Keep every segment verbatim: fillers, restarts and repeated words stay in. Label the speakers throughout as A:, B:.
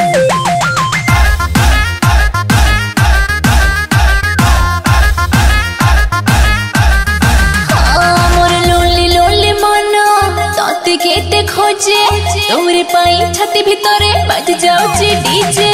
A: खोजे तोरे पाई छाती भितरे बज जाउची डीजे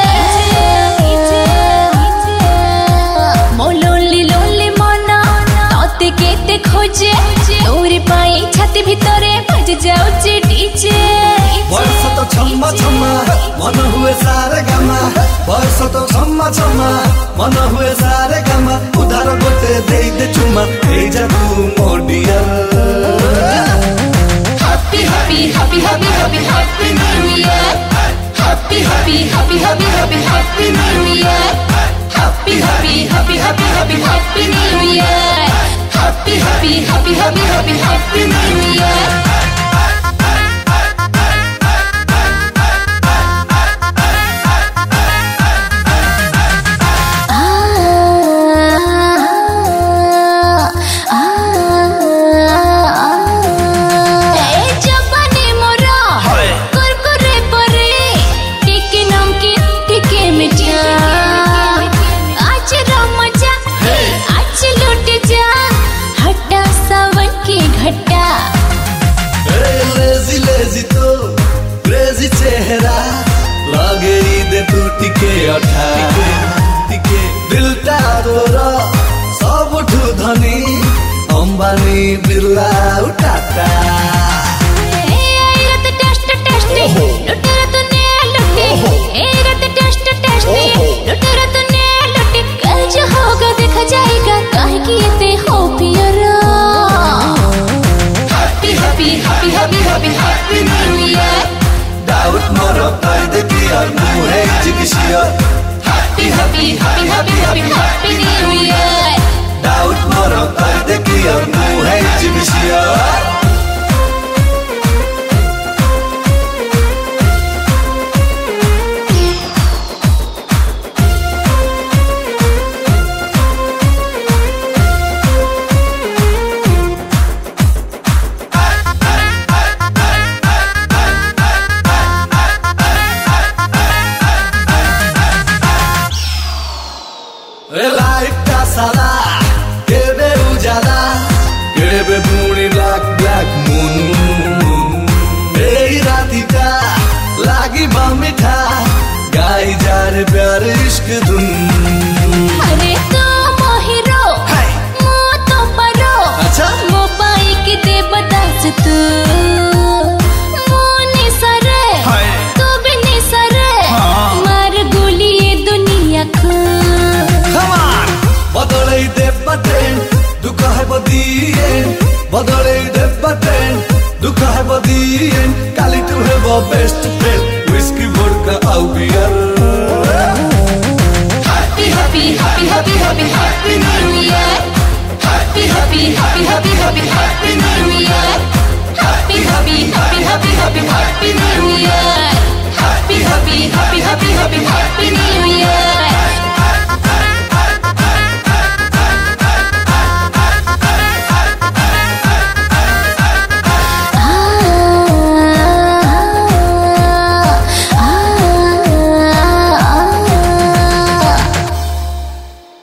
A: मो लोली लोली मना तोते केते खोजे तोरे पाई छाती भितरे बज जाउची डीजे
B: वर्ष तो छम्मा छम्मा मन हुए सारे गामा वर्ष तो छम्मा छम्मा मन हुए सारे गामा उधार गोटे दे दे चुमा ए जादू मोडियर
A: Happy, happy, happy, happy, happy, happy New Year. Happy, happy, happy, happy, happy, happy New Year. Happy, happy, happy, happy, happy, happy New Year. Happy, happy, happy, happy, happy, happy New Year.
B: चेहरा लगे दे तू टिके अठा टिके दिलटा तोरा सब ठु धनी अंबानी बिरला उठाता
A: ए रत टेस्ट टेस्ट लुटेरा तो ने लुटे ए रत टेस्ट टेस्ट लुटेरा तो ने लुटे कल जो होगा देखा जाएगा काहे कि ये हो पियरा happy happy happy happy happy happy new year
B: Daud moro tay de kiyar mu hey jigishiyar
A: Happy happy happy happy happy happy New Year
B: Daud moro tay de kiyar mu hey jigishiyar Life ka sala, kebe ujala, kebe puni black black moon. Ei rati ka, lagi bamitha, gai jare pyar ishq dhun.
A: अरे तो मोहिरो, मो तो परो,
B: अच्छा?
A: मो पाई के दे बतास तू. मो निसरे, तू भी निसरे, मार गोली ये दुनिया को.
B: बदलै दे बटेन दुख है बदिएन बदलै दे बटेन दुख है बदिएन काली तू है वो बेस्ट फ्रेंड व्हिस्की वोडका आउ beer
A: Happy happy happy happy happy happy New Year. Happy happy happy happy happy happy New Year. Happy happy happy happy happy happy New Year.